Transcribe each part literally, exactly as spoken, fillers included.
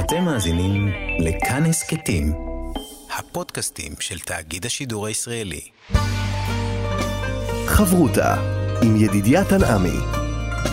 אתם מאזינים לכאן הסכתים, הפודקאסטים של תאגיד השידור הישראלי. חברותה עם ידידיה תנעמי.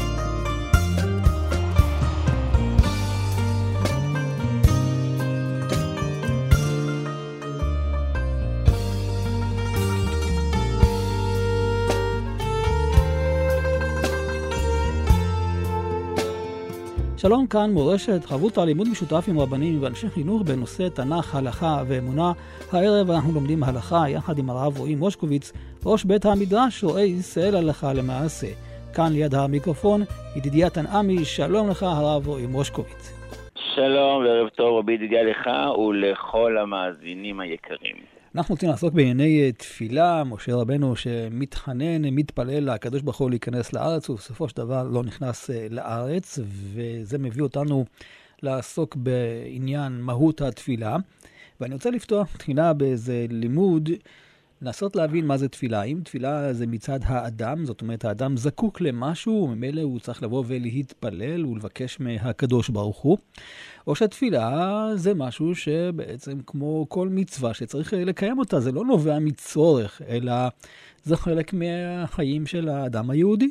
שלום, כאן מורשת, חברותה לימוד משותף עם רבנים ואנשי חינוך בנושא תנ"ך, הלכה ואמונה. הערב אנחנו לומדים הלכה יחד עם הרב רועי מושקוביץ, ראש בית המדרש רואה ישראל הלכה למעשה. כאן ליד המיקרופון, ידידיה תנעמי. שלום לך הרב רועי מושקוביץ. שלום וערב טוב רבי ידידיה לך ולכל המאזינים היקרים. אנחנו רוצים לעסוק בענייני תפילה. משה רבנו שמתחנן, מתפלל לקדוש ברוך הוא להיכנס לארץ, ובסופו של דבר לא נכנס לארץ, וזה מביא אותנו לעסוק בעניין מהות התפילה. ואני רוצה לפתוח תחילה באיזה לימוד, לנסות להבין מה זה תפילה. אם תפילה זה מצד האדם, זאת אומרת האדם זקוק למשהו, וממילא הוא צריך לבוא ולהתפלל ולבקש מהקדוש ברוך הוא, או שהתפילה זה משהו שבעצם כמו כל מצווה שצריך לקיים אותה, זה לא נובע מצורך, אלא זה חלק מהחיים של האדם היהודי.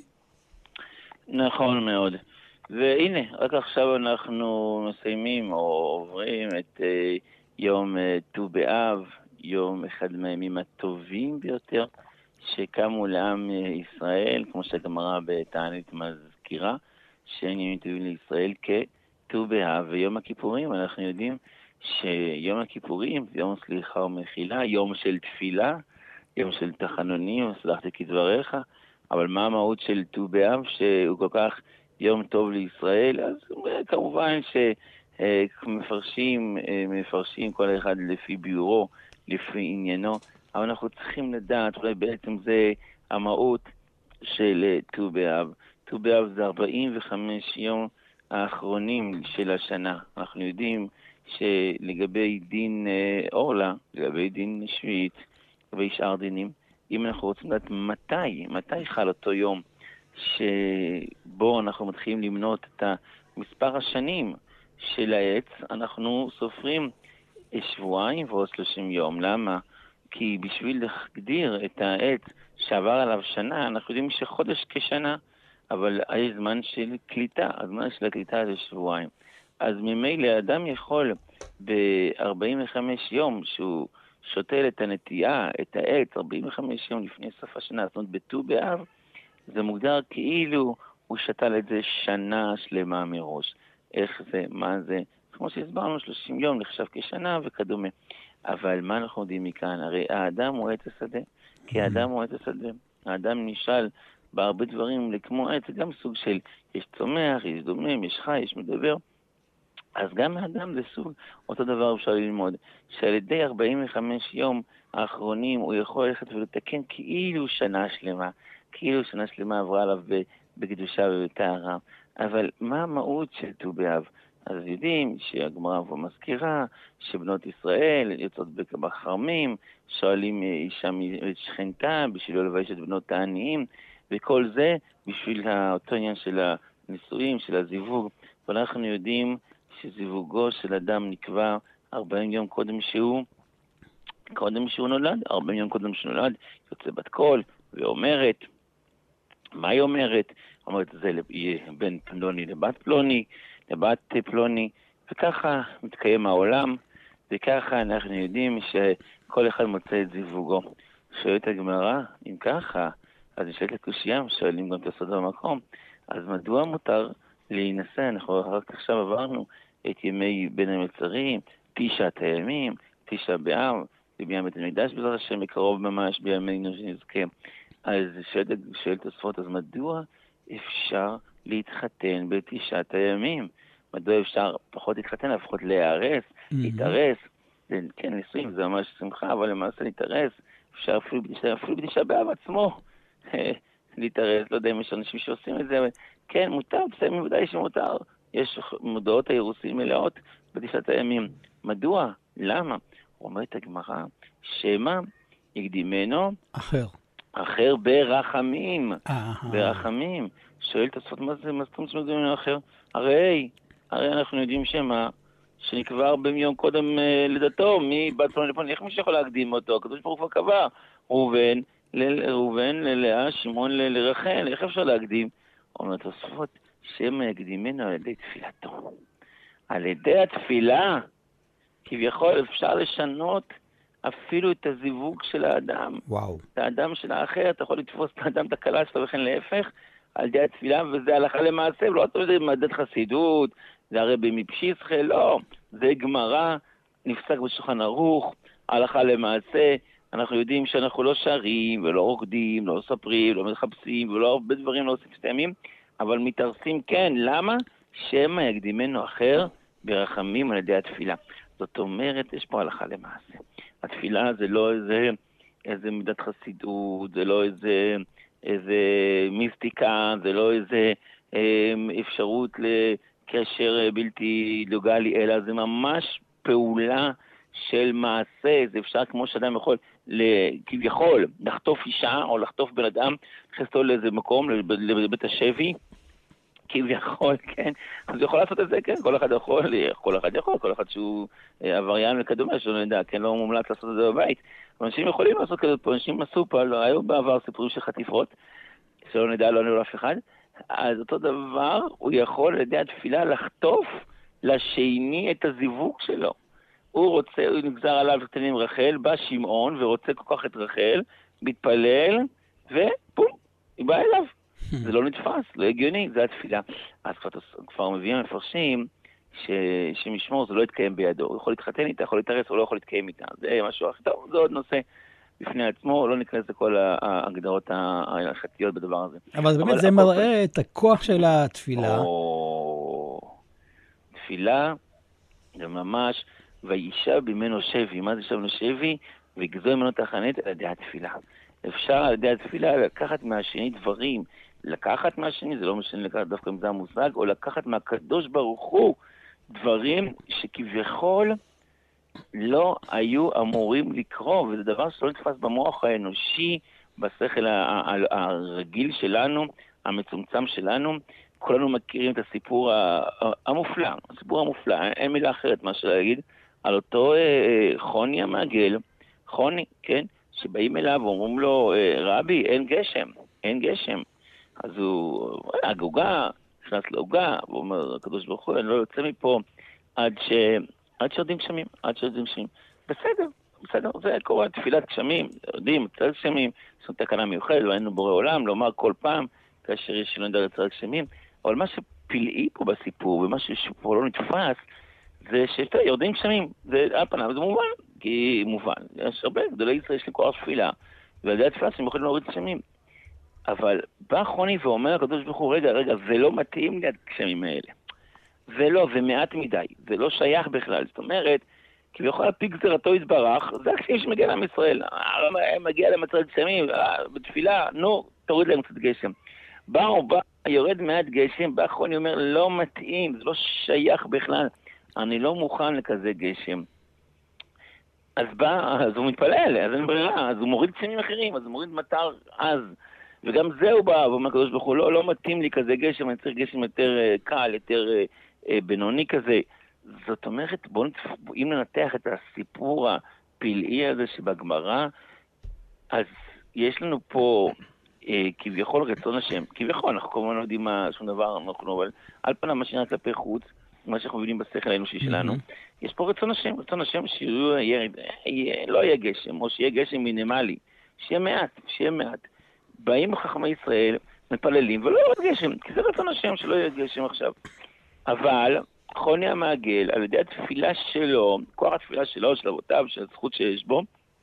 נכון מאוד. והנה, רק עכשיו אנחנו מסיימים או עוברים את uh, יום uh, ט"ו באב, יום אחד מהימים הטובים ביותר שקמו לעם ישראל, כמו שהגמרא בתענית מזכירה, שאין ימים טובים לישראל כט"ו באב. ויום הכיפורים, אנחנו יודעים שיום הכיפורים זה יום סליחה ומחילה, יום של תפילה, יום של תחנונים, סלחתי כדבריך. אבל מה המהות של ט"ו באב שהוא כל כך יום טוב לישראל? אז כמובן שמפרשים מפרשים כל אחד לפי ביורו, לפי עניינו, אבל אנחנו צריכים לדעת, אולי בעצם זה המהות של ט"ו באב. ט"ו באב זה ארבעים וחמישה יום האחרונים של השנה. אנחנו יודעים שלגבי דין אורלה, לגבי דין שביעית, לגבי שאר דינים, אם אנחנו רוצים לדעת מתי, מתי חל אותו יום שבו אנחנו מתחילים למנות את מספר השנים של העץ, אנחנו סופרים שבועיים ועוד שלושים יום. למה? כי בשביל להגדיר את העץ שעבר עליו שנה, אנחנו יודעים שחודש כשנה, אבל יש זמן של קליטה, הזמן של הקליטה זה שבועיים. אז ממילא האדם יכול ב-ארבעים וחמישה יום שהוא שותל את הנטייה, את העץ, ארבעים וחמישה יום לפני סוף השנה, זאת אומרת בט"ו באב, זה מוגדר כאילו הוא שתל את זה שנה שלמה מראש. איך זה? מה זה? כמו שהסברנו, שלושים יום נחשב כשנה וכדומה. אבל מה אנחנו יודעים מכאן? הרי האדם הוא עץ השדה. כי האדם הוא עץ השדה. האדם נשאל בהרבה דברים כמו עץ, זה גם סוג של יש צומח, יש דומם, יש חי, יש מדבר. אז גם האדם זה סוג אותו דבר אפשר ללמוד. שעל ידי ארבעים וחמישה יום האחרונים הוא יכול ללכת ולתקן כאילו שנה שלמה. כאילו שנה שלמה עברה עליו בקדושה ובטהרה. אבל מה המהות של ט"ו באב? אז יודעים שהגמרא פה מזכירה שבנות ישראל יוצאות בחרמים, שואלים אישה משכנתה בשביל לא לבייש את בנות העניים, וכל זה בשביל אותו עניין של הנישואים, של הזיווג. ואנחנו יודעים שזיווגו של אדם נקבע ארבעים יום קודם שהוא, קודם שהוא נולד, ארבעים יום קודם שהוא נולד, יוצא בת קול ואומרת, מה היא אומרת? אומרת זה יהיה בין פלוני לבת פלוני, לבת פלוני, וככה מתקיים העולם, וככה אנחנו יודעים שכל אחד מוצא את זיווגו. שואלת הגמרא, אם ככה, אז נשאלת לקושיה, שואלים גם את הסוד במקום, אז מדוע מותר להינשא? אנחנו רק עכשיו עברנו את ימי בין המצרים, תשעת הימים, תשעה באב, וביום בית המקדש בעזרת השם בקרוב ממש בימינו שנזכה. אז שואלת, שואלת הספות, אז מדוע אפשר להתחתן בתשעת הימים? מדוע אפשר פחות להתחתן, לפחות להיארס, להתארס? כן, נישואים זה ממש שמחה, אבל למעשה להתארס, אפשר אפילו בתשעה, אפילו בתשעה באב עצמו להתארס. לא יודע אם יש אנשים שעושים את זה, אבל כן, מותר, בסדר, בוודאי שמותר. יש מודעות האירוסין מלאות בתשעת הימים. מדוע? למה? אומרת הגמרא, שמה יקדימנו אחר. אחר ברחמים. ברחמים. שואל את הספות, מה זה? מה זאת אומרת שמקדימנו אחר? הרי, הרי אנחנו יודעים שמה, שנקבר ביום קודם אה, לדתו, מבת פלוני לפלוני, איך מישהו יכול להקדים אותו? הקדוש ברוך הוא כבר קבע, ראובן, ראובן, ללאה, שמעון, לרחל, איך אפשר להקדים? אומר תוספות, שמא יקדימנו על ידי תפילתו. על ידי התפילה, כביכול אפשר לשנות אפילו את הזיווג של האדם. וואו. את האדם של האחר, אתה יכול לתפוס את האדם, את הקלה שלו, וכן להפך, על ידי התפילה, וזה הלכה למעשה, ולא אתה יודע, מדד חסידות, זה הרבי מפשיסחה, לא. זה גמרא, נפסק בשולחן ערוך, הלכה למעשה, אנחנו יודעים שאנחנו לא שרים, ולא רוקדים, לא ספרים, לא מחפשים, ולא הרבה דברים לא עושים סתמים, אבל מתארסים כן, למה? שמא יקדימנו אחר ברחמים על ידי התפילה. זאת אומרת, יש פה הלכה למעשה. התפילה זה לא איזה, איזה מידת חסידות, זה לא איזה, איזה מיסטיקה, זה לא איזה אה, אפשרות לקשר בלתי לוגלי, אלא זה ממש פעולה של מעשה. זה אפשר כמו שאדם יכול, כביכול, לחטוף אישה או לחטוף בן אדם, לחסתו לאיזה מקום, לבית השבי, כביכול, כן, אז יכול לעשות את זה, כן, כל אחד יכול, כל אחד יכול, כל אחד שהוא עבריין וכדומה, שלא נדע, כן, לא מומלץ לעשות את זה בבית, אבל אנשים יכולים לעשות כזה פה, אנשים עשו פה, לא, היו בעבר סיפורים של חטיפות, שלא נדע, לא נדע אף אחד, אז אותו דבר, הוא יכול על ידי התפילה לחטוף לשני את הזיווג שלו. הוא רוצה, הוא נגזר עליו קטנים רחל, בא שמעון ורוצה כל כך את רחל, מתפלל, ופום, היא באה אליו. זה לא נתפס, לא הגיוני, זה התפילה. אז כבר, כבר מביאים מפרשים ש, שמשמור זה לא יתקיים בידו. הוא יכול להתחתן איתה, יכול להתארס, הוא לא יכול להתקיים איתה. זה משהו אחר. טוב, זה עוד נושא בפני עצמו, לא ניכנס לכל ההגדרות ההלכתיות בדבר הזה. אבל באמת אבל זה מראה את הכוח של התפילה. או... תפילה, זה ממש, וישב ממנו שבי. מה זה ישב ממנו שבי? ויגזור ממנו תחנת על ידי התפילה. אפשר על ידי התפילה לקחת מהשני דברים, לקחת מהשני, זה לא משנה לקחת דווקא אם זה המושג, או לקחת מהקדוש ברוך הוא דברים שכביכול לא היו אמורים לקרוא, וזה דבר שלא נתפס במוח האנושי, בשכל הרגיל שלנו, המצומצם שלנו. כולנו מכירים את הסיפור המופלא, הסיפור המופלא, אין מילה אחרת מה שלהגיד, על אותו חוני המעגל, חוני, כן? שבאים אליו ואומרים לו, רבי, אין גשם, אין גשם. אז הוא, הגוגה, נכנס לעוגה, והוא אומר, הקדוש ברוך הוא, אני לא יוצא מפה עד ש... עד שיודעים גשמים, עד שיודעים גשמים. בסדר, בסדר, זה קורה, תפילת גשמים, יודעים, צל גשמים, יש לנו תקנה מיוחדת, ואין בורא עולם, לומר כל פעם, כאשר יש לנו דרך צל גשמים, אבל מה שפלאי פה בסיפור, ומה שפה לא נתפס, זה שיורדים גשמים, זה על פניו, זה מובן, כי מובן, יש הרבה גדולי ישראל יש לי כוח תפילה, ועל ידי התפילה שהם יכולים להוריד גשמים. אבל בא חוני ואומר הקדוש ברוך הוא, רגע, רגע, זה לא מתאים לי הגשמים האלה. זה לא, זה מעט מדי, זה לא שייך בכלל. זאת אומרת, כביכול הפי גזירתו יתברך, זה הגשמים שמגיע לעם ישראל. מגיע להם מצד גשמים, בתפילה, נו, תוריד להם קצת גשם. בא או בא, יורד מעט גשם, בא חוני אומר, לא מתאים, זה לא שייך בכלל. אני לא מוכן לכזה גשם. אז בא, אז הוא מתפלל, אז אין ברירה, אז הוא מוריד גשמים אחרים, אז הוא מוריד מטר אז. וגם זה הוא בא, ואומר הקדוש ברוך הוא, לא, לא מתאים לי כזה גשם, אני צריך גשם יותר uh, קל, יותר uh, uh, בינוני כזה. זאת אומרת, בואו אם ננתח את הסיפור הפלאי הזה שבגמרא, אז יש לנו פה uh, כביכול רצון השם, כביכול, אנחנו כמובן לא יודעים מה, שום דבר, אנחנו, אבל על פניו מה שנראה כלפי חוץ, מה שאנחנו מבינים בשכל האנושי שלנו, mm-hmm. יש פה רצון השם, רצון השם שיהיה ירד, לא יהיה גשם, או שיהיה גשם מינימלי, שיהיה מעט, שיהיה מעט. באים חכמי ישראל, מתפללים, ולא יורד גשם, כי זה רצון השם שלא יהיה גשם עכשיו. אבל חוני המעגל, על ידי התפילה שלו, כוח התפילה שלו, של אבותיו, של הזכות שיש בו,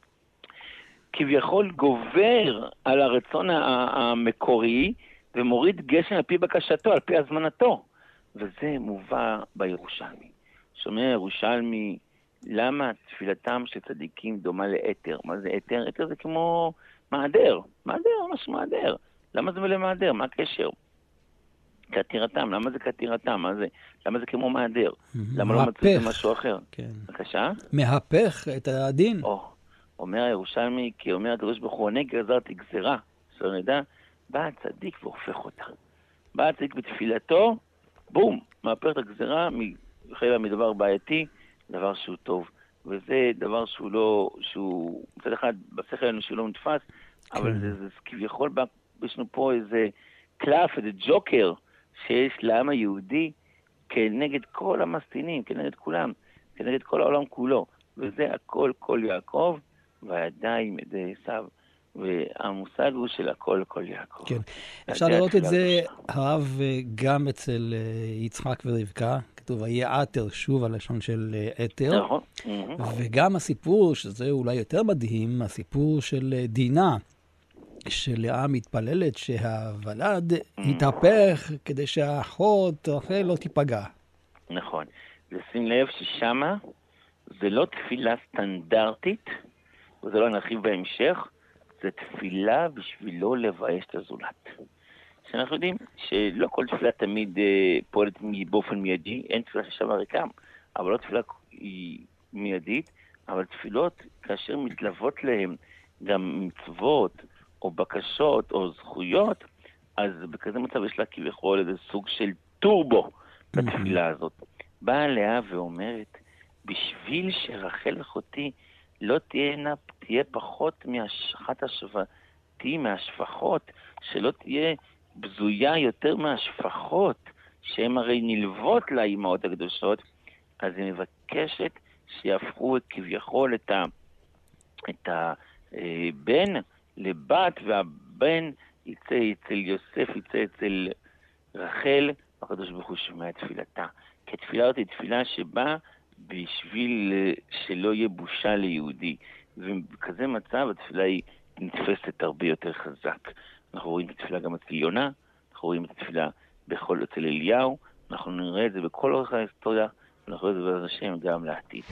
כביכול גובר על הרצון המקורי, ומוריד גשם על פי בקשתו, על פי הזמנתו. וזה מובא בירושלמי. שומע ירושלמי, למה תפילתם של צדיקים דומה לאתר? מה זה אתר? אתר זה כמו מעדר. מעדר, ממש מעדר. למה זה מלא מעדר? מה הקשר? כתירתם, למה זה כתירתם? מה זה? למה זה כמו מעדר? למה לא מצאו את משהו אחר? כן. בבקשה? מהפך את הדין. או, אומר הירושלמי, כי אומר הקדוש ברוך הוא, עונה גזרתי גזירה, שלא נדע, בא הצדיק והופך אותה. בא הצדיק בתפילתו, בום, מהפך את הגזירה חלילה מדבר בעייתי, דבר שהוא טוב. וזה דבר שהוא לא, שהוא מצד אחד בשכל האנושי לא נתפס, אבל זה, זה כביכול, יש לנו פה איזה קלף, איזה ג'וקר שיש לעם היהודי כנגד כל המסטינים, כנגד כולם, כנגד כל העולם כולו. וזה הכל כל יעקב, והידיים ידי עשיו. והמושג הוא של הכל כל יעקב. כן. אפשר לראות את זה, הרב, גם אצל יצחק ורבקה, כתוב, היה עתר, שוב הלשון של עתר. נכון. וגם הסיפור, שזה אולי יותר מדהים, הסיפור של דינה, שלאה מתפללת שהוולד יתהפך כדי שהאחות רחל לא תיפגע. נכון. ושים לב ששמה זה לא תפילה סטנדרטית, וזה לא נרחיב בהמשך, זה תפילה בשבילו לבייש את הזולת. שאנחנו יודעים שלא כל תפילה תמיד אה, פועלת באופן מיידי, אין תפילה ששמה ריקם, אבל לא תפילה היא מיידית, אבל תפילות כאשר מתלוות להם גם מצוות או בקשות או זכויות, אז בכזה מצב יש לה כביכול איזה סוג של טורבו בתפילה הזאת. באה לאה ואומרת, בשביל שרחל אחותי לא תהיה, תהיה פחות מהשחת השבטי, מהשפחות, שלא תהיה בזויה יותר מהשפחות, שהן הרי נלוות לאימהות הקדושות, אז היא מבקשת שיהפכו כביכול את, ה, את הבן לבת, והבן יצא אצל יוסף, יצא אצל רחל, והקדוש ברוך הוא שומע את תפילתה. כי התפילה הזאת היא תפילה שבאה בשביל שלא יהיה בושה ליהודי. ובכזה מצב התפילה היא נתפסת הרבה יותר חזק. אנחנו רואים את התפילה גם אצל יונה, אנחנו רואים את התפילה בכל אצל אליהו, אנחנו נראה את זה בכל אורך ההיסטוריה, ואנחנו רואים את זה בעזרת השם גם לעתיד.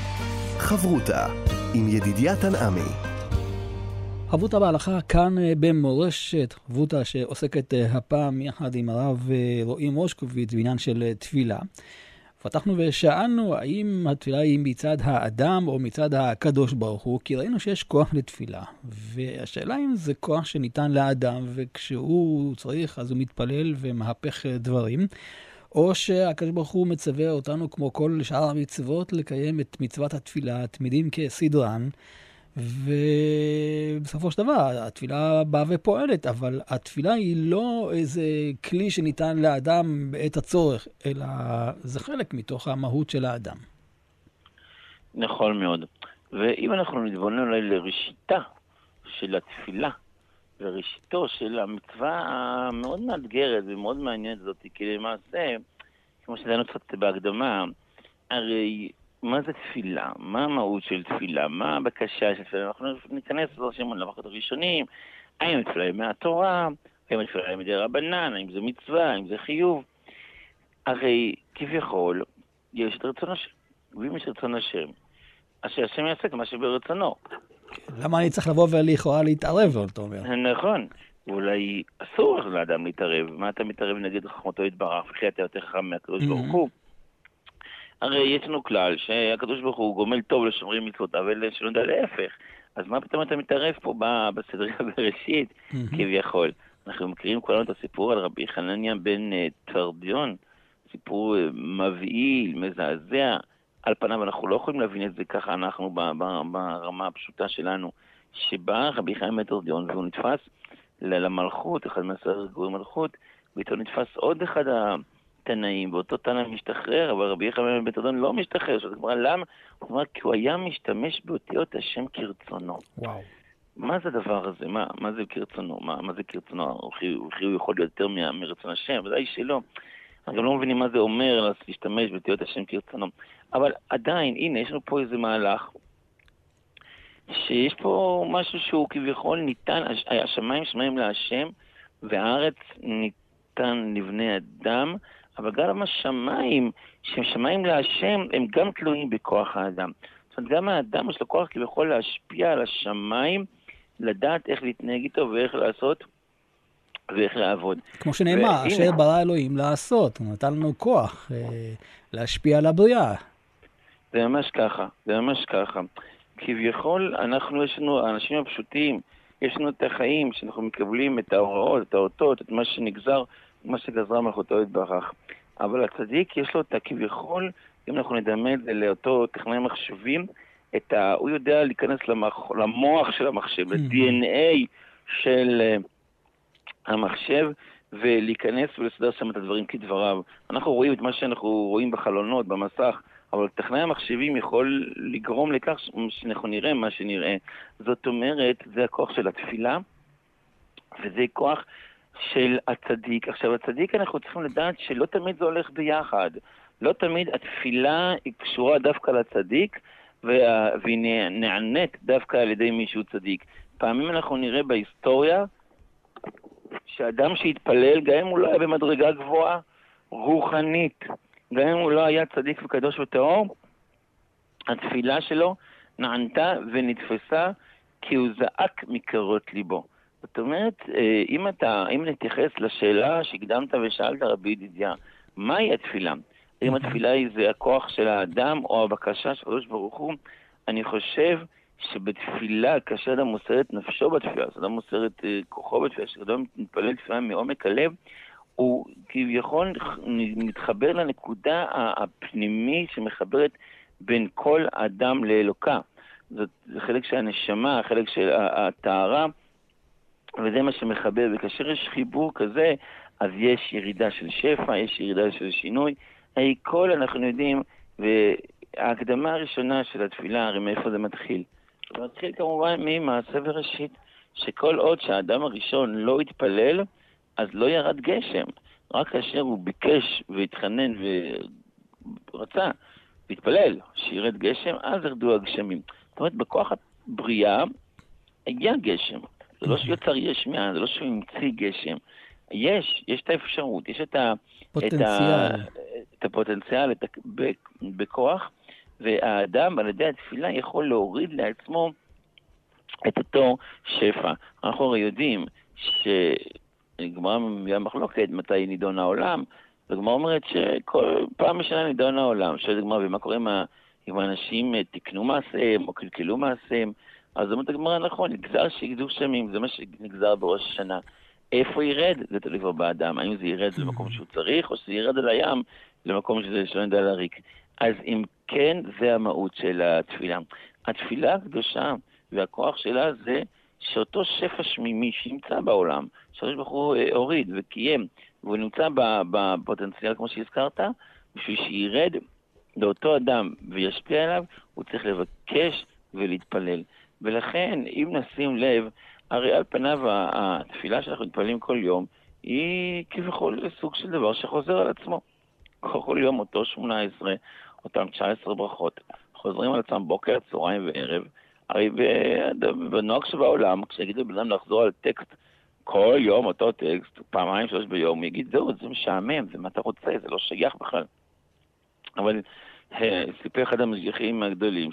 חברותה עם ידידיה תנעמי. חברותה בהלכה כאן במורשת, חברותה שעוסקת הפעם יחד עם הרב רועי מושקוביץ בעניין של תפילה. פתחנו ושאלנו האם התפילה היא מצד האדם או מצד הקדוש ברוך הוא, כי ראינו שיש כוח לתפילה. והשאלה אם זה כוח שניתן לאדם, וכשהוא צריך אז הוא מתפלל ומהפך דברים, או שהקדוש ברוך הוא מצווה אותנו כמו כל שאר המצוות לקיים את מצוות התפילה, תמידים כסדרן, ובסופו של דבר התפילה באה ופועלת, אבל התפילה היא לא איזה כלי שניתן לאדם בעת הצורך, אלא זה חלק מתוך המהות של האדם. נכון מאוד. ואם אנחנו נתבונן אולי לראשיתה של התפילה, וראשיתו של המצווה המאוד מאתגרת ומאוד מעניינת הזאת, כי למעשה, כמו שדנו קצת בהקדמה, הרי מה זה תפילה? מה המהות של תפילה? מה הבקשה של תפילה? אנחנו ניכנס למחות הראשונים, האם התפילה היא מהתורה, האם התפילה היא מדי רבנן, האם זה מצווה, האם זה חיוב. הרי כביכול יש את רצון השם, ואם יש רצון השם, אז שהשם יעשה את מה שברצונו. למה אני צריך לבוא ולכאורה להתערב, אתה אומר? נכון. אולי אסור לאדם להתערב. מה אתה מתערב נגד חכמתו יתברך, וכי אתה יותר חכם מהקדוש ברוך הוא? הרי יש לנו כלל שהקדוש ברוך הוא גומל טוב לשומרים מצוותיו ולשלא יודע להפך. אז מה פתאום אתה מתערב פה בסדרי הבראשית כביכול? אנחנו מכירים כולנו את הסיפור על רבי חנניה בן תרדיון, סיפור מבהיל, מזעזע. על פניו אנחנו לא יכולים להבין את זה ככה, אנחנו ברמה הפשוטה שלנו, שבא רבי חנניה בן תרדיון והוא נתפס למלכות, אחד מעשרה גורי מלכות, ואיתו נתפס עוד אחד התנאים, ואותו תנא משתחרר, אבל רבי חנניה בן תרדיון לא משתחרר. זאת אומרת, למה? הוא אומר, כי הוא היה משתמש באותיות השם כרצונו. וואו. מה זה הדבר הזה? מה, מה זה כרצונו? מה, מה זה כרצונו? וכי הוא יכול להיות יותר מרצון השם? ודאי שלא. אנחנו גם לא מבינים מה זה אומר להשתמש באותיות השם כרצונו. אבל עדיין, הנה, יש לנו פה איזה מהלך, שיש פה משהו שהוא כביכול ניתן, השמיים שמיים להשם, והארץ ניתן לבני אדם, אבל גם השמיים, שהם שמיים להשם, הם גם תלויים בכוח האדם. זאת אומרת, גם האדם יש לו כוח כביכול להשפיע על השמיים, לדעת איך להתנהג איתו ואיך לעשות ואיך לעבוד. כמו שנאמר, ו... אשר ברא אלוהים לעשות, הוא נתן לנו כוח אה, להשפיע על הבריאה. זה ממש ככה, זה ממש ככה. כביכול, אנחנו, יש לנו, האנשים הפשוטים, יש לנו את החיים שאנחנו מקבלים את ההוראות, את האותות, את מה שנגזר, מה שגזרה מלכותו יתברך. אבל הצדיק יש לו את הכביכול, אם אנחנו נדמה את זה לאותו טכנאי מחשבים, את ה... הוא יודע להיכנס למח... למוח של המחשב, ל-די אן איי של uh, המחשב, ולהיכנס ולסדר שם את הדברים כדבריו. אנחנו רואים את מה שאנחנו רואים בחלונות, במסך, אבל טכנאי המחשבים יכול לגרום לכך שאנחנו נראה מה שנראה. זאת אומרת, זה הכוח של התפילה, וזה כוח של הצדיק. עכשיו, הצדיק אנחנו צריכים לדעת שלא תמיד זה הולך ביחד. לא תמיד התפילה היא קשורה דווקא לצדיק, והיא נענית דווקא על ידי מישהו צדיק. פעמים אנחנו נראה בהיסטוריה, שאדם שהתפלל, גם אם הוא לא היה במדרגה גבוהה, רוחנית, גם אם הוא לא היה צדיק וקדוש וטהור, התפילה שלו נענתה ונתפסה כי הוא זעק מקרות ליבו. זאת אומרת, אם אתה, אם נתייחס לשאלה שהקדמת ושאלת רבי ידידיה, מהי התפילה? אם התפילה היא זה הכוח של האדם או הבקשה של הקדוש ברוך הוא, אני חושב שבתפילה, כאשר אדם מוסר את נפשו בתפילה, אדם מוסר את כוחו בתפילה, שאדם מתפלל תפילה מעומק הלב, הוא כביכול מתחבר לנקודה הפנימי שמחברת בין כל אדם לאלוקה. זאת, זה חלק של הנשמה, חלק של הטהרה, וזה מה שמחבר. וכאשר יש חיבור כזה, אז יש ירידה של שפע, יש ירידה של שינוי. כל אנחנו יודעים, וההקדמה הראשונה של התפילה, הרי מאיפה זה מתחיל? זה מתחיל כמובן ממעשה בראשית, שכל עוד שהאדם הראשון לא התפלל, אז לא ירד גשם. רק כאשר הוא ביקש והתחנן ורצה, והתפלל שירד גשם, אז ירדו הגשמים. זאת אומרת, בכוח הבריאה היה גשם. זה לא שיוצר יש מאין, זה לא שהוא המציא גשם. יש, יש את האפשרות, יש את, ה, פוטנציאל. את, ה, את הפוטנציאל את ה, בכוח, והאדם על ידי התפילה יכול להוריד לעצמו את אותו שפע. אנחנו הרי יודעים שגמרא מביאה מחלוקת מתי נידון העולם, וגמרא אומרת שכל פעם בשנה נידון העולם, שזה גמרא ומה קורה עם, עם האנשים תקנו מעשיהם או קלקלו מעשיהם, אז זאת אומרת הגמרא נכון, נגזר שיגדו שמים, זה מה שנגזר בראש השנה. איפה ירד? זה תלוי כבר באדם. האם זה ירד למקום שהוא צריך, או שזה ירד על הים למקום שזה שלא נדע להריק. אז אם כן, זה המהות של התפילה. התפילה הקדושה והכוח שלה זה שאותו שפע שמימי שנמצא בעולם, שהקדוש ברוך הוא הוריד וקיים, והוא נמצא בפוטנציאל כמו שהזכרת, בשביל שירד לאותו אדם וישפיע עליו, הוא צריך לבקש ולהתפלל. ולכן, אם נשים לב, הרי על פניו התפילה שאנחנו מתפללים כל יום, היא כביכול סוג של דבר שחוזר על עצמו. כל יום אותו שמונה עשרה, אותם תשע עשרה ברכות, חוזרים על עצמם בוקר, צהריים וערב. הרי בנוהג שבעולם, כשיגידו בן אדם לחזור על טקסט, כל יום אותו טקסט, פעמיים שלוש ביום, הוא יגיד, זהו, זה משעמם, זה מה אתה רוצה, זה לא שייך בכלל. אבל סיפר אחד המשגיחים הגדולים,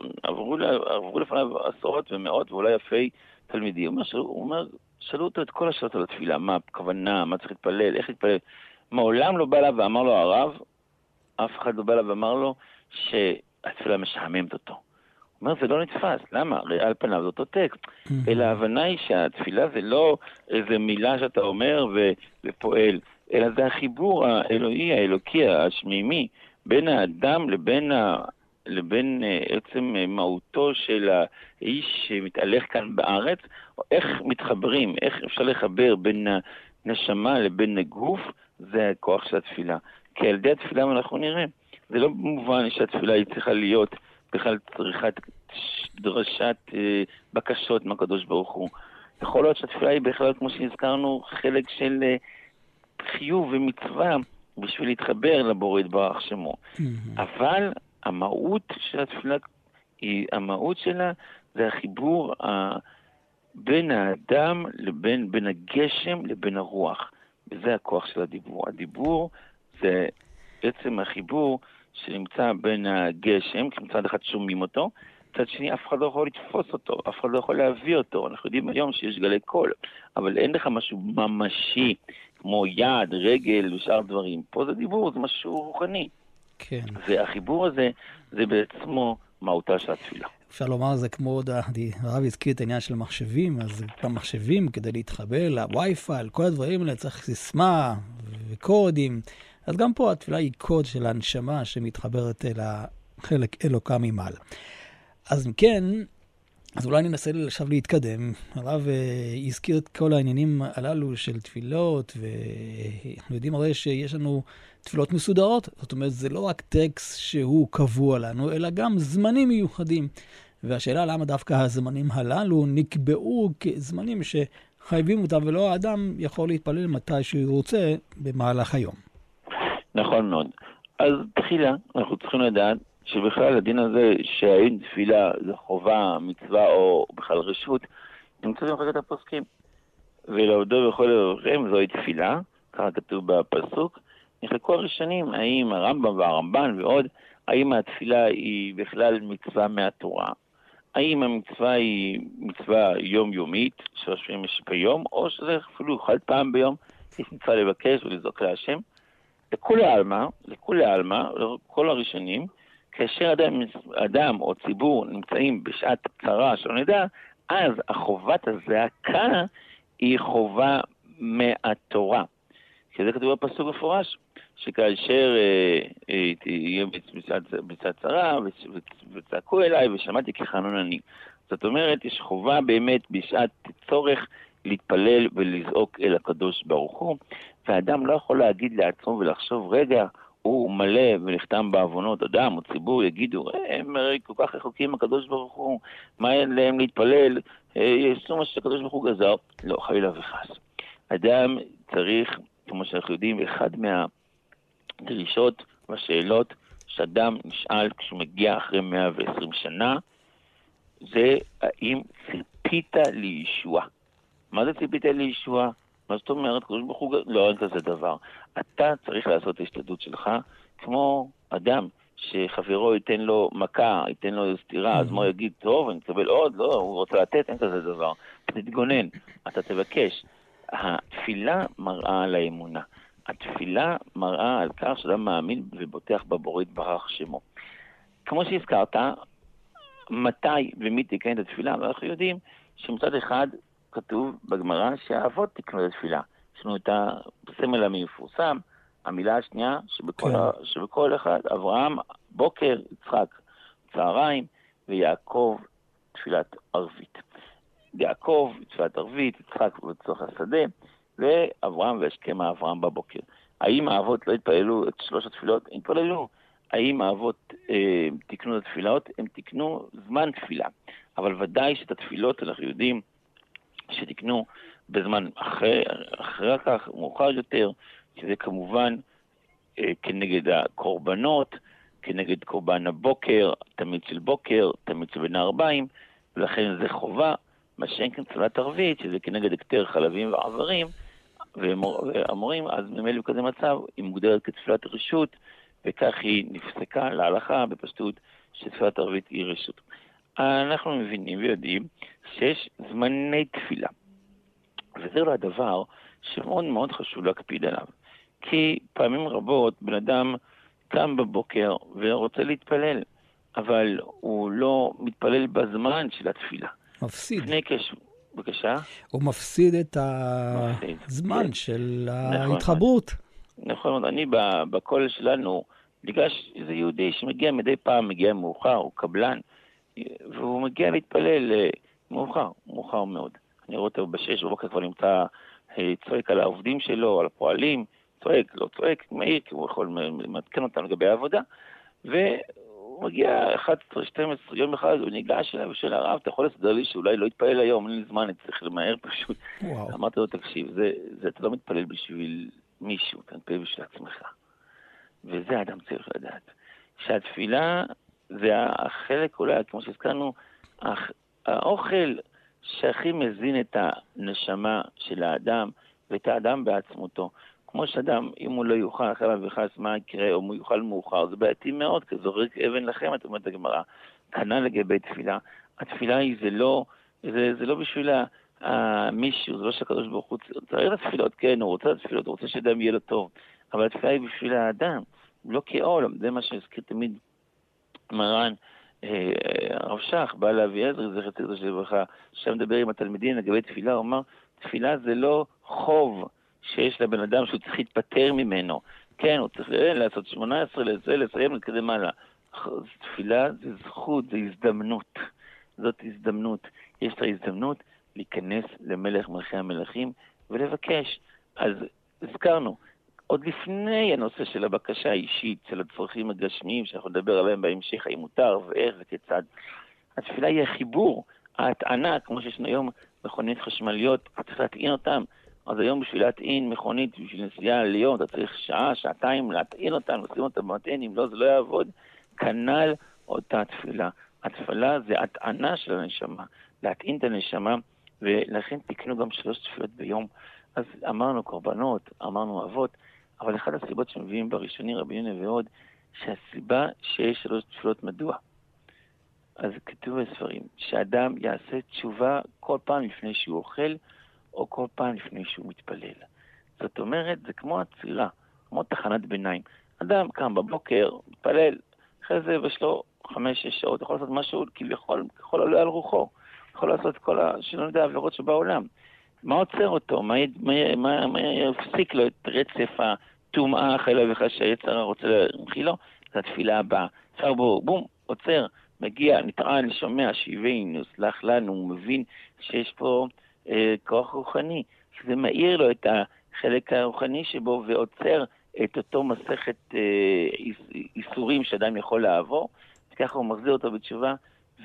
שעברו לפניו עשרות ומאות ואולי אלפי תלמידים, הוא אומר, שאלו אותו את כל השאלות על התפילה, מה הכוונה, מה צריך להתפלל, איך להתפלל. מעולם לא בא לה ואמר לו הרב, אף אחד לא בא לה ואמר לו שהתפילה משעממת אותו. הוא אומר, זה לא נתפס, למה? הרי על פניו זה אותו טקסט. אלא ההבנה היא שהתפילה זה לא איזו מילה שאתה אומר ופועל, אלא זה החיבור האלוהי, האלוקי, השמימי, בין האדם לבין, ה... לבין עצם מהותו של האיש שמתהלך כאן בארץ, או איך מתחברים, איך אפשר לחבר בין הנשמה לבין הגוף, זה הכוח של התפילה. כי על ידי התפילה אנחנו נראה, זה לא במובן שהתפילה היא צריכה להיות בכלל צריכת דרשת בקשות מהקדוש ברוך הוא. יכול להיות שהתפילה היא בכלל, כמו שהזכרנו, חלק של חיוב ומצווה, בשביל להתחבר לבורא יתברך שמו. אבל המהות של התפילה, המהות שלה זה החיבור בין האדם לבין בין הגשם לבין הרוח. וזה הכוח של הדיבור. הדיבור זה בעצם החיבור שנמצא בין הגשם, כי מצד אחד שומעים אותו, מצד שני אף אחד לא יכול לתפוס אותו, אף אחד לא יכול להביא אותו. אנחנו יודעים היום שיש גלי קול, אבל אין לך משהו ממשי, כמו יד, רגל ושאר דברים. פה זה דיבור, זה משהו רוחני. כן. והחיבור הזה, זה בעצמו מהותה של התפילה. אפשר לומר, זה כמו, הרב הזכיר את העניין של מחשבים, אז במחשבים, כדי להתחבר לווי-פיי, כל הדברים האלה צריך סיסמה וקודים, אז גם פה התפילה היא קוד של הנשמה שמתחברת אל החלק אלוקה ממעל. אז כן, אז אולי ננסה עכשיו להתקדם. הרב הזכיר את כל העניינים הללו של תפילות, ואנחנו יודעים הרי שיש לנו תפילות מסודרות. זאת אומרת, זה לא רק טקסט שהוא קבוע לנו, אלא גם זמנים מיוחדים. והשאלה למה דווקא הזמנים הללו נקבעו כזמנים שחייבים אותם, ולא האדם יכול להתפלל מתי שהוא רוצה במהלך היום. נכון מאוד. אז תחילה אנחנו צריכים לדעת שבכלל הדין הזה שהאין תפילה זה חובה, מצווה או בכלל רשות, נמצא במחלקת הפוסקים. ולעודו בכל אורחם זוהי תפילה, ככה כתוב בפסוק. נחלקו הראשונים, האם הרמב"ם והרמב"ן ועוד, האם התפילה היא בכלל מצווה מהתורה, האם המצווה היא מצווה יומיומית, שלוש פעמים ביום, או שזה אפילו חד פעם ביום, יש מצווה לבקש ולזעוק להשם. לכולי עלמא, לכולי עלמא, כל הראשונים, כאשר אדם, אדם או ציבור נמצאים בשעת צרה שלא נדע, אז החובת הזעקה היא חובה מהתורה. שזה כתוב בפסוק מפורש, שכאשר תהיה בשעת צרה וצעקו אליי ושמעתי כחנון אני. זאת אומרת, יש חובה באמת בשעת צורך להתפלל ולזעוק אל הקדוש ברוך הוא, והאדם לא יכול להגיד לעצמו ולחשוב, רגע, הוא מלא ונחתם בעוונות, אדם או ציבור יגידו, הם הרי כל כך רחוקים הקדוש ברוך הוא, מה אין להם להתפלל, יעשו מה שהקדוש ברוך הוא גזר. לא, חלילה וחס. אדם צריך, כמו שאנחנו יודעים, אחד מהדרישות והשאלות שאדם נשאל כשהוא מגיע אחרי מאה ועשרים שנה, זה האם ציפית לישוע. מה זה ציפית לישוע? מה זאת אומרת? קדוש ברוך הוא לא אין כזה דבר. אתה צריך לעשות השתדלות שלך, כמו אדם שחברו ייתן לו מכה, ייתן לו סתירה, אז מה יגיד, טוב, אני אקבל עוד? לא, הוא רוצה לתת, אין כזה דבר. תתגונן, אתה תבקש. התפילה מראה על האמונה. התפילה מראה על כך שאדם מאמין ובוטח בבורא יתברך שמו. כמו שהזכרת, מתי ומי תיקן את התפילה? אנחנו יודעים שמצד אחד כתוב בגמרא שהאבות תקנו את התפילה. יש לנו את הסמל המפורסם, המילה השנייה שבכל, כן. ה, שבכל אחד, אברהם בוקר, יצחק צהריים, ויעקב תפילת ערבית. יעקב תפילת ערבית, יצחק בצורך השדה, ואברהם והשכם אברהם בבוקר. האם האבות לא התפללו את שלוש התפילות? הם התפללו. האם האבות אה, תקנו את התפילות? הם תקנו זמן תפילה. אבל ודאי שאת התפילות אנחנו יודעים שתקנו בזמן אחרי, אחרי כך, מאוחר יותר, שזה כמובן אה, כנגד הקורבנות, כנגד קורבן הבוקר, תמיד של בוקר, תמיד של בין הארבעים, ולכן זה חובה, מה שאין כאן תפילת ערבית, שזה כנגד הקטר חלבים ועברים, ואמורים, אז ממילא בכזה מצב, היא מוגדרת כתפילת רשות, וכך היא נפסקה להלכה בפשטות שתפילת ערבית היא רשות. אנחנו מבינים ויודעים שיש זמני תפילה. וזה לא הדבר שמאוד מאוד חשוב להקפיד עליו. כי פעמים רבות בן אדם קם בבוקר ורוצה להתפלל, אבל הוא לא מתפלל בזמן של התפילה. מפסיד. לפני כש... בבקשה? הוא מפסיד את הזמן של ההתחברות. נכון, אני בקול שלנו, ניגש איזה יהודי שמגיע מדי פעם, מגיע מאוחר, הוא קבלן, והוא מגיע להתפלל מאוחר, מאוחר מאוד. אני רואה אותו בשש בבוקר כבר נמצא צועק על העובדים שלו, על הפועלים, צועק, לא צועק, מהיר, כי הוא יכול למתקן אותם לגבי העבודה, והוא מגיע אחת עשרה שתים עשרה יום אחד, הוא ניגש אליו ושאל הרב, אתה יכול לסדר לי שאולי לא יתפלל היום, אין לי זמן, אני צריך למהר פשוט. וואו. אמרתי לו, תקשיב, זה, זה, אתה לא מתפלל בשביל מישהו, אתה מתפלל בשביל עצמך. וזה האדם צריך לדעת. שהתפילה זה החלק אולי, כמו שהזכרנו, האוכל שהכי מזין את הנשמה של האדם ואת האדם בעצמותו. כמו שאדם, אם הוא לא יוכל אחרי וחס מה יקרה, או הוא יוכל מאוחר, זה בעייתי מאוד, כי זורק אבן לכם, את אומרת הגמרא. כנ"ל לגבי תפילה. התפילה היא, זה לא, זה, זה לא בשביל מישהו, זה לא שהקדוש ברוך הוא צריך לתפילות, כן, הוא רוצה לתפילות, הוא רוצה שאדם יהיה לו טוב. אבל התפילה היא בשביל האדם, לא כעול, זה מה שהזכיר תמיד מרן, הרב שך, בעל אבי עזר, זכר צדיק לברכה, שם מדבר עם התלמידים לגבי תפילה, הוא אמר, תפילה זה לא חוב שיש לבן אדם שהוא צריך להתפטר ממנו, כן, הוא צריך לעשות שמונה עשרה, לזה, לסיים, להתקדם הלאה. תפילה זה זכות, זה הזדמנות. זאת הזדמנות. יש את ההזדמנות להיכנס למלך מלכי המלכים ולבקש. אז הזכרנו, עוד לפני הנושא של הבקשה האישית, של הצרכים הגשמיים, שאנחנו נדבר עליהם בהמשך, האם מותר ואיך וכיצד. התפילה היא החיבור, ההטענה, כמו שיש היום מכונית חשמליות, אתה צריך להטעין אותם. אז היום בשביל להטעין מכונית, בשביל נסיעה ליום, אתה צריך שעה, שעתיים להטעין אותם, לשים אותם במטעין, אם לא, זה לא יעבוד. כנ"ל אותה תפילה. התפילה זה הטענה של הנשמה, להטעין את הנשמה, ולכן תקנו גם שלוש תפילות ביום. אז אמרנו קורבנות, אמרנו אבות, אבל אחת הסיבות שמביאים בראשונים רבי יונה ועוד, שהסיבה שיש שלוש תפילות מדוע. אז כתוב בספרים, שאדם יעשה תשובה כל פעם לפני שהוא אוכל, או כל פעם לפני שהוא מתפלל. זאת אומרת, זה כמו עצירה, כמו תחנת ביניים. אדם קם בבוקר, מתפלל, אחרי זה יש לו חמש, שש שעות, יכול לעשות משהו כביכול, יכול עולה על רוחו, יכול לעשות כל השינוי העבירות שבעולם. מה עוצר אותו? מה, מה, מה, מה יפסיק לו את רצף הטומאה, חלילה וחס שהיצר רוצה להנחיל לו? זה התפילה הבאה. עכשיו בואו, בום, עוצר, מגיע, נטען, שומע, שיבינו, סלח לנו, הוא מבין שיש פה אה, כוח רוחני, שזה מאיר לו את החלק הרוחני שבו ועוצר את אותו מסכת אה, איסורים שאדם יכול לעבור, וככה הוא מחזיר אותו בתשובה,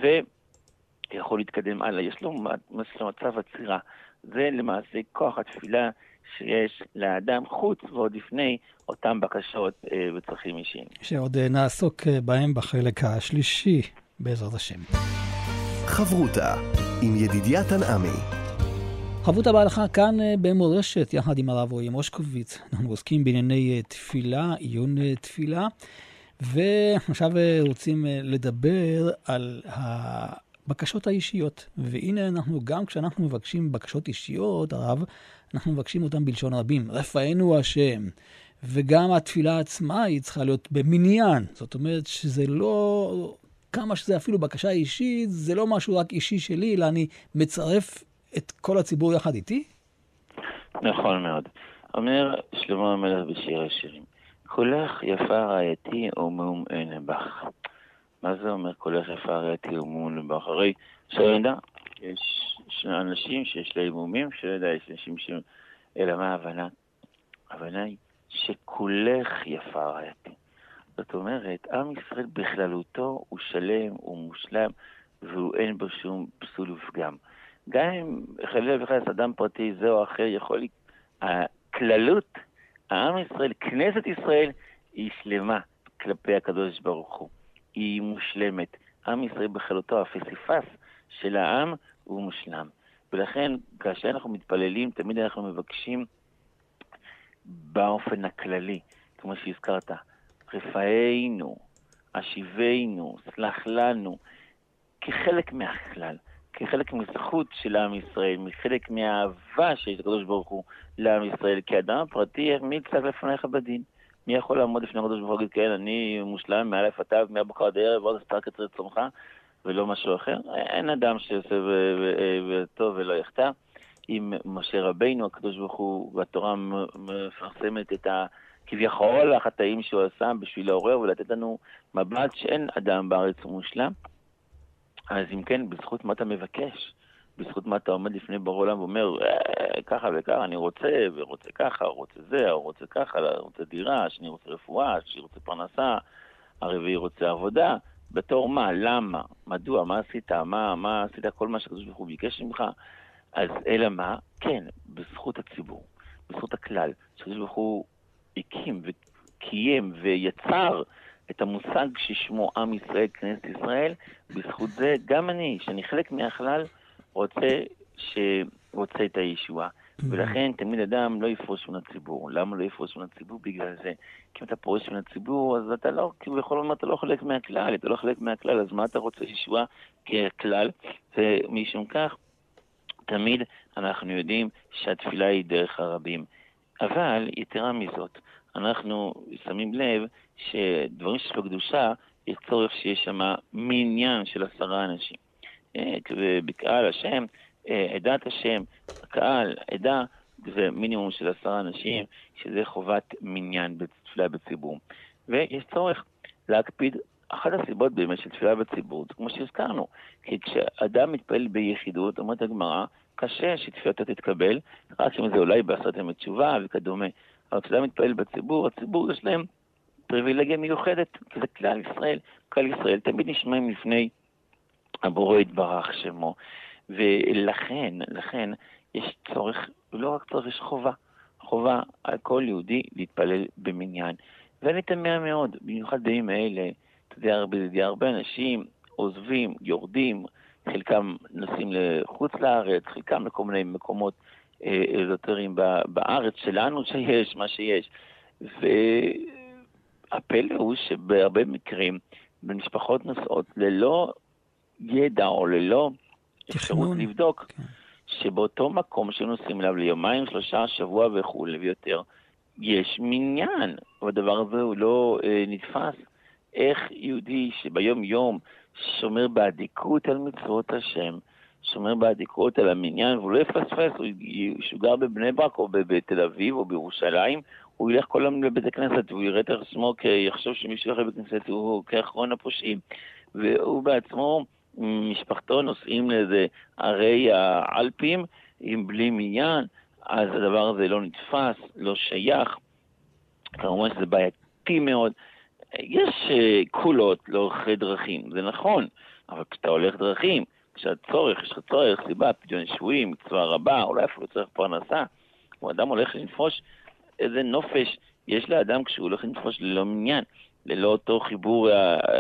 ויכול להתקדם הלאה. יש לו מצב עצירה. זה למעשה כוח התפילה שיש לאדם חוץ ועוד לפני אותם בקשות אה, וצרכים אישיים. שעוד נעסוק בהם בחלק השלישי, בעזרת השם. חברותה עם ידידיה תנעמי. חברותה בהלכה כאן במורשת, יחד עם הרב רועי מושקוביץ. אנחנו עוסקים בענייני תפילה, עיון תפילה, ועכשיו רוצים לדבר על הבקשות האישיות. והנה אנחנו, גם כשאנחנו מבקשים בקשות אישיות, הרב, אנחנו מבקשים אותם בלשון רבים. רפאנו השם. וגם התפילה עצמה היא צריכה להיות במניין. זאת אומרת שזה לא, כמה שזה אפילו בקשה אישית, זה לא משהו רק אישי שלי, אלא אני מצרף את כל הציבור יחד איתי? נכון מאוד. אומר שלמה המלך בשיר השירים, כולך יפה רעייתי ומאומנה בך. מה זה אומר כולך יפה רעייתי ומאומנה בך? הרי שלא ידע, יש אנשים שיש להם מומים, שלא ידע, יש אנשים ש... אלא מה ההבנה? ההבנה היא שכולך יפה רעייתי. זאת אומרת, עם ישראל בכללותו הוא שלם, הוא מושלם, והוא אין בו שום פסול ופגם. גם אם חלילה וחס אדם פרטי זה או אחר יכול, הכללות, העם ישראל, כנסת ישראל, היא שלמה כלפי הקדוש ברוך הוא. היא מושלמת. עם ישראל בכללותו, הפסיפס של העם הוא מושלם. ולכן, כאשר אנחנו מתפללים, תמיד אנחנו מבקשים באופן הכללי, כמו שהזכרת, רפאנו, אשיבנו, סלח לנו, כחלק מהכלל. כחלק מזכות של עם ישראל, מחלק מהאהבה שיש לקדוש ברוך הוא לעם ישראל, כאדם הפרטי, מי יצטרך לפניך בדין? מי יכול לעמוד לפני הקדוש ברוך הוא ולהגיד, כן, אני מושלם מעל לפתיו, מהבוקר עד הערב, ועוד אסתר קצר צומך, ולא משהו אחר? אין אדם שעושה וטוב ולא יחטא. עם משה רבינו, הקדוש ברוך הוא, והתורה מפרסמת את כביכול החטאים שהוא עשה בשביל לעורר ולתת לנו מבט שאין אדם בארץ הוא מושלם. אז אם כן, בזכות מה אתה מבקש, בזכות מה אתה עומד לפני בור עולם ואומר, אה, ככה וככה, אני רוצה, ורוצה ככה, רוצה זה, או רוצה ככה, רוצה דירה, השני רוצה רפואה, השני רוצה פרנסה, הרביעי רוצה עבודה, בתור מה, למה, מדוע, מה עשית, מה, מה עשית, כל מה שקדוש ברוך הוא ביקש ממך, אז אלא מה? כן, בזכות הציבור, בזכות הכלל, שקדוש ברוך הוא הקים וקיים ויצר את המושג ששמו עם ישראל, כנסת ישראל, בזכות זה גם אני, שאני חלק מהכלל, רוצה, שרוצה את הישועה. ולכן תמיד אדם לא יפרוש מן הציבור. למה לא יפרוש מן הציבור? בגלל זה. כי אם אתה פורש מן הציבור, אז אתה לא, כי בכל אומר, אתה לא חלק מהכלל, אתה לא חלק מהכלל, אז מה אתה רוצה ישועה ככלל? ומשום כך, תמיד אנחנו יודעים שהתפילה היא דרך הרבים. אבל יתרה מזאת, אנחנו שמים לב שדברים שיש בקדושה, יש צורך שיש שם מניין של עשרה אנשים. בקהל השם, עדת השם, הקהל, עדה, ומינימום של עשרה אנשים, שזה חובת מניין בתפילה בציבור. ויש צורך להקפיד, אחת הסיבות באמת של תפילה בציבור, כמו שהזכרנו, כי כשאדם מתפעל ביחידות, אומרת הגמרא, קשה שתפילתו תתקבל, רק אם זה אולי בעשרת ימי תשובה וכדומה. אבל כשאדם מתפעל בציבור, הציבור יש להם פריבילגיה מיוחדת, כי זה כלל ישראל. כלל ישראל תמיד נשמעים לפני הבורא יתברך שמו. ולכן, לכן, יש צורך, לא רק צורך, יש חובה. חובה על כל יהודי להתפלל במניין. ואני תמה מאוד, במיוחד בימים האלה, אתה יודע, הרבה, הרבה אנשים עוזבים, יורדים, חלקם נוסעים לחוץ לארץ, חלקם לכל מיני מקומות אזוטריים בארץ שלנו שיש, מה שיש. והפלא הוא שבהרבה מקרים, במשפחות נוסעות ללא ידע או ללא אפשרות לבדוק, okay. שבאותו מקום שנוסעים אליו ליומיים, שלושה, שבוע וכו' ויותר, יש מניין, והדבר הזה הוא לא אה, נתפס. איך יהודי שביום יום שומר באדיקות על מצוות השם, שומר באדיקות על המניין, והוא לא יפספס, הוא שוגר בבני ברק או בתל אביב או בירושלים, הוא ילך כל היום לבית הכנסת, והוא יראה את עצמו כיחשוב שמישהו ילך לבית הכנסת, הוא כאחרון הפושעים, והוא בעצמו, משפחתו נוסעים לאיזה ערי האלפים, עם בלי מניין, אז הדבר הזה לא נתפס, לא שייך, כמובן שזה בעייתי מאוד. יש קולות לאורך דרכים, זה נכון, אבל כשאתה הולך דרכים, כשהצורך, יש לך צורך, סיבה, פדיון שבויים, מצווה רבה, אולי אפילו צריך פרנסה, או אדם הולך לנפוש, איזה נופש יש לאדם כשהוא הולך לנפוש ללא מניין, ללא אותו חיבור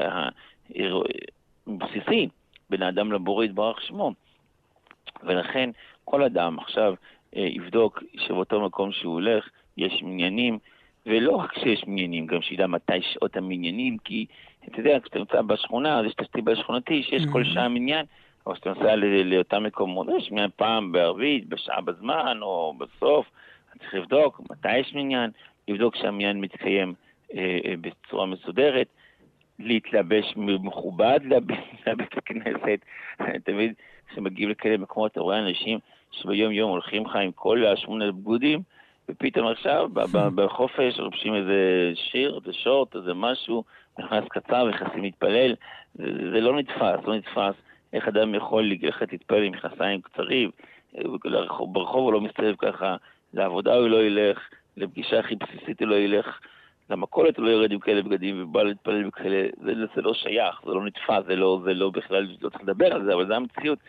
בסיסי בין האדם לבורא יתברך שמו. ולכן כל אדם עכשיו יבדוק שבאותו מקום שהוא הולך יש מניינים, ולא רק שיש מניינים, גם שידע מתי שעות המניינים, כי אתה יודע, כשאתה נמצא בשכונה, אז יש תשתי בשכונתי שיש כל שעה מניין, או כשאתה נמצא לאותם מקומות, יש מניין פעם בערבית, בשעה בזמן, או בסוף, צריך לבדוק מתי יש מניין, לבדוק שהמניין מתקיים אה, אה, בצורה מסודרת, להתלבש מכובד לבית הכנסת. תמיד כשמגיעים לכאלה מקומות, אתה רואה אנשים שביום יום הולכים לך עם כל השמונה בגודים, ופתאום עכשיו בחופש רופשים איזה שיר, איזה שורט, איזה משהו, נכנס קצר וחסים להתפלל, זה לא נתפס, לא נתפס. איך אדם יכול ללכת להתפלל עם מכנסיים קצרים, ברחוב הוא לא מסתובב ככה, לעבודה הוא לא ילך, לפגישה הכי בסיסית הוא לא ילך, למכולת הוא לא ירד עם כאלה בגדים ובא להתפלל בכאלה, זה, זה לא שייך, זה לא נתפס, זה לא, זה לא בכלל, לא צריך לדבר על זה, אבל זה המציאות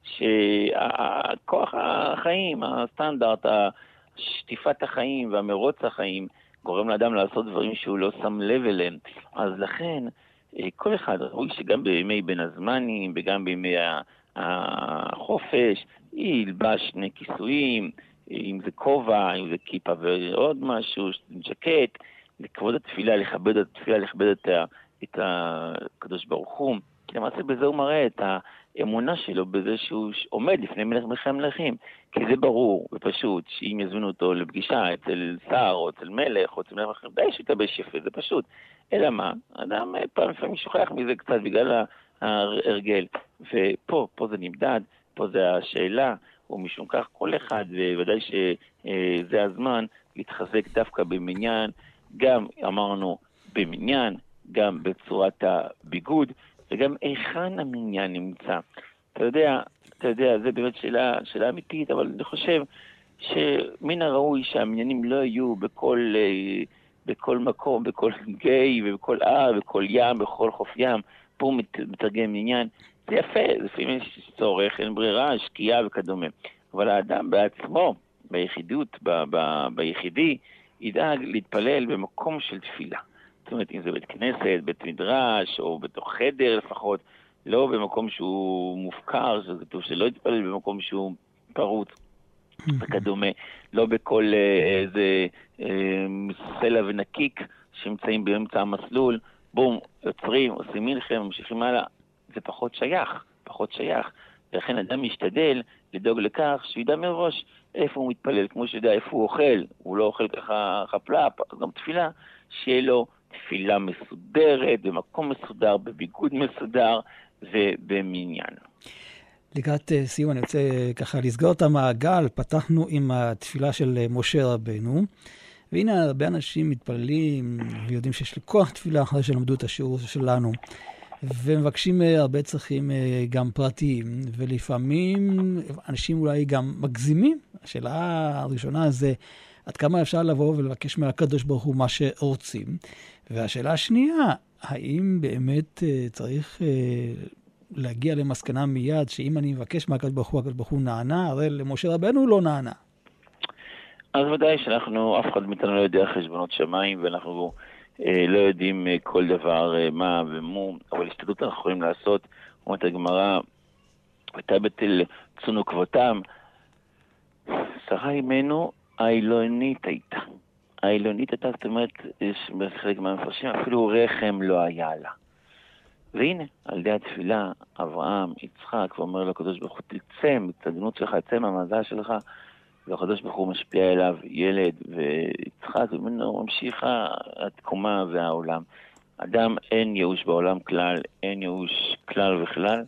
שהכוח החיים, הסטנדרט, שטיפת החיים והמרוץ החיים, גורם לאדם לעשות דברים שהוא לא שם לב אליהם. אז לכן, כל אחד ראוי שגם בימי בין הזמנים וגם בימי החופש, ילבש שני כיסויים, אם זה כובע, אם זה כיפה ועוד משהו, ג'קט, לכבוד התפילה, לכבד את התפילה, לכבד את, את הקדוש ברוך הוא. כי למעשה בזה הוא מראה את האמונה שלו, בזה שהוא עומד לפני מלך מלכי המלכים. כי זה ברור ופשוט, שאם יזמינו אותו לפגישה אצל שר או אצל מלך או אצל מלך מלכים, די שיתלבש יפה, זה פשוט. אלא מה? אדם פעם לפעמים שוכח מזה קצת בגלל ההרגל. ופה, פה זה נמדד, פה זה השאלה, ומשום כך כל אחד, וודאי שזה הזמן להתחזק דווקא במניין, גם אמרנו במניין, גם בצורת הביגוד, וגם איכן המניין נמצא. אתה יודע, אתה יודע, זה באמת שאלה, שאלה אמיתית, אבל אני חושב שמן הראוי שהמניינים לא יהיו בכל, בכל מקום, בכל גיא, ובכל הר, בכל ים, בכל חוף ים, פה מתרגם מניין. זה יפה, לפעמים יש צורך, אין ברירה, שקיעה וכדומה. אבל האדם בעצמו, ביחידות, ב- ב- ביחידי, ידאג להתפלל במקום של תפילה. זאת אומרת, אם זה בית כנסת, בית מדרש, או בתוך חדר לפחות, לא במקום שהוא מופקר, שזה כתוב שלא יתפלל במקום שהוא פרוץ וכדומה, לא בכל איזה סלע ונקיק שנמצאים באמצע המסלול, בום, יוצרים, עושים מלחם, ממשיכים הלאה, זה פחות שייך, פחות שייך. ולכן אדם משתדל לדאוג לכך שהוא ידע מראש איפה הוא מתפלל, כמו שיודע איפה הוא אוכל, הוא לא אוכל ככה חפלאפ, גם תפילה, שיהיה לו תפילה מסודרת, במקום מסודר, בביגוד מסודר ובמניין. לקראת סיום, אני רוצה ככה לסגור את המעגל. פתחנו עם התפילה של משה רבנו, והנה הרבה אנשים מתפללים ויודעים שיש לכוח תפילה אחרי שלמדו את השיעור שלנו, ומבקשים הרבה צרכים גם פרטיים, ולפעמים אנשים אולי גם מגזימים. השאלה הראשונה זה עד כמה אפשר לבוא ולבקש מהקדוש ברוך הוא מה שרוצים, והשאלה השנייה, האם באמת צריך להגיע למסקנה מיד שאם אני מבקש מהקדוש ברוך הוא, הקדוש ברוך הוא נענה, הרי למשה רבנו לא נענה. אז ודאי שאנחנו, אף אחד מאיתנו לא יודע חשבונות שמיים, ואנחנו אה, לא יודעים אה, כל דבר אה, מה ומו, אבל השתדלות אנחנו יכולים לעשות. אומרת הגמרא, ותבט אל צאן עקבותם, שרה אימנו האילונית הייתה. האילונית הייתה, זאת אומרת, יש בחלק מהמפרשים, אפילו רחם לא היה לה. והנה, על ידי התפילה, אברהם, יצחק, ואומר לו, הקדוש ברוך הוא, תצא מתגנות שלך, תצא מהמזל שלך, והקדוש ברוך הוא משפיע אליו ילד, ויצחק, ומנו ממשיכה התקומה והעולם. אדם אין ייאוש בעולם כלל, אין ייאוש כלל וכלל,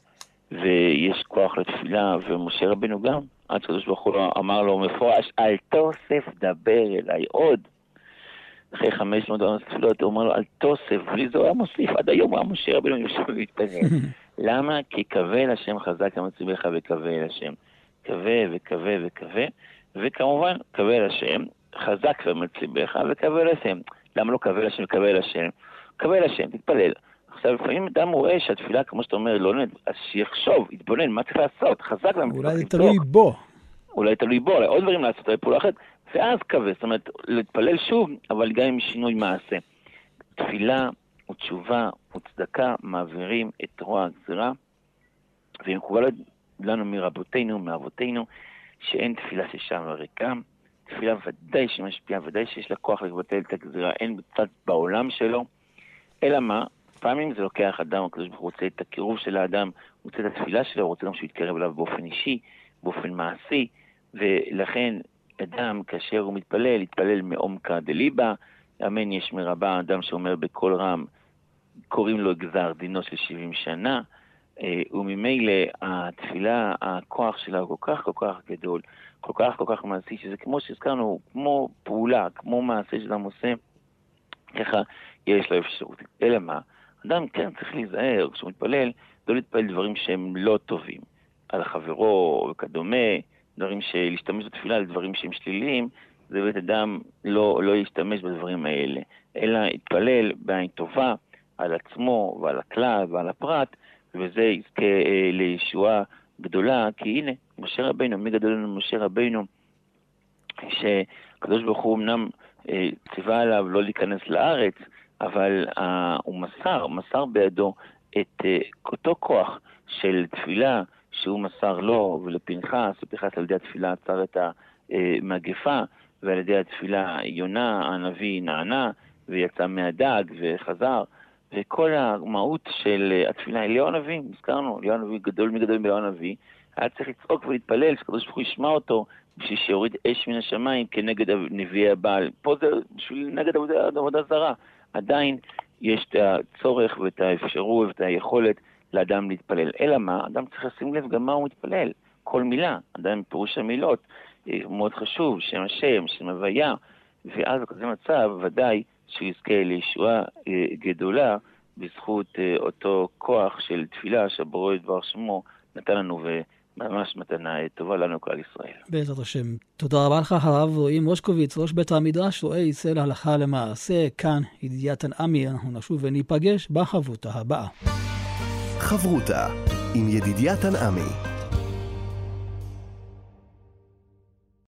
ויש כוח לתפילה, ומשה רבנו גם, עד שקדוש ברוך הוא אמר לו מפורש, אל תוסף דבר אליי עוד. אחרי חמש מאות תפילות, הוא אומר לו, אל תוסף, בלי זה הוא היה מוסיף, עד היום הוא משה רבנו יושב להתפלל. למה? כי קווה אל השם חזק המצביך וקווה אל השם. קווה וקווה וקווה, וכמובן קווה אל השם, חזק ומצליבך וקווה אל השם. למה לא קווה אל השם וקווה אל השם? קווה אל השם, תתפלל. עכשיו, לפעמים אדם רואה שהתפילה, כמו שאתה אומר, לא נד, אז שיחשוב, יתבונן, מה צריך לעשות? חזק ומצליבך. אולי זה תלוי בו. אולי תלוי בו, אולי עוד דברים לעשות, אולי פעולה אחרת, ואז קווה, זאת אומרת, להתפלל שוב, אבל גם עם שינוי מעשה. תפילה ותשובה וצדקה מעבירים את רוע הגזירה, ומקובל לנו מרבותינו, מאבותינו, שאין תפילה ששם וריקה. תפילה ודאי שמשפיעה, ודאי שיש לה כוח לבטל את הגזירה, אין בצד בעולם שלו, אלא מה? פעמים זה לוקח אדם, הקדוש ברוך הוא רוצה את הקירוב של האדם, הוא רוצה את התפילה שלו, הוא רוצה גם שהוא יתקרב אליו באופן אישי, באופן מעשי, ולכן אדם כאשר הוא מתפלל, יתפלל מעומקא דליבא, אמן יש מרבה, אדם שאומר בקול רם, קוראים לו גזר דינו של שבעים שנה, וממילא התפילה, הכוח שלה הוא כל כך כל כך גדול, כל כך כל כך מעשי, שזה כמו שהזכרנו, כמו פעולה, כמו מעשה שאדם עושה, ככה יש לו אפשרות. אלא מה? אדם כן צריך להיזהר, כשהוא מתפלל, לא להתפלל דברים שהם לא טובים, על חברו וכדומה, דברים שלהשתמש בתפילה על דברים שהם שליליים, זה בית אדם לא, לא ישתמש בדברים האלה, אלא יתפלל בעין טובה על עצמו ועל הכלל ועל הפרט, וזה יזכה אה, לישועה גדולה, כי הנה, משה רבינו, מי גדול לנו משה רבינו, שקדוש ברוך הוא אמנם אה, ציווה עליו לא להיכנס לארץ, אבל אה, הוא מסר, מסר בידו את אה, אותו כוח של תפילה, שהוא מסר לו ולפנחס, ופנחס על ידי התפילה עצר את המגפה, ועל ידי התפילה יונה, הנביא נענה, ויצא מהדג וחזר, וכל המהות של התפילה, אליהו הנביא, הזכרנו, אליהו הנביא גדול מגדול מאליהו הנביא, היה צריך לצעוק ולהתפלל, שקדוש ברוך הוא ישמע אותו, בשביל שיוריד אש מן השמיים כנגד נביאי הבעל. פה זה בשביל נגד עבודה, עבודה זרה. עדיין יש את הצורך ואת האפשרות ואת היכולת לאדם להתפלל. אלא מה? אדם צריך לשים לב גם מה הוא מתפלל. כל מילה, אדם פירוש המילות, מאוד חשוב, שם השם, שם הוויה, ואז בכזה מצב ודאי שהוא יזכה לישועה גדולה בזכות אותו כוח של תפילה שהבורא דבר שמו נתן לנו, וממש מתנה טובה לנו כלל ישראל. בעזרת השם. תודה רבה לך הרב רועי מושקוביץ, ראש בית המדרש רואה ישראל הלכה למעשה. כאן ידידיה תנעמי, אנחנו נשוב וניפגש בחברותה הבאה. חברותה עם ידידיה תנעמי.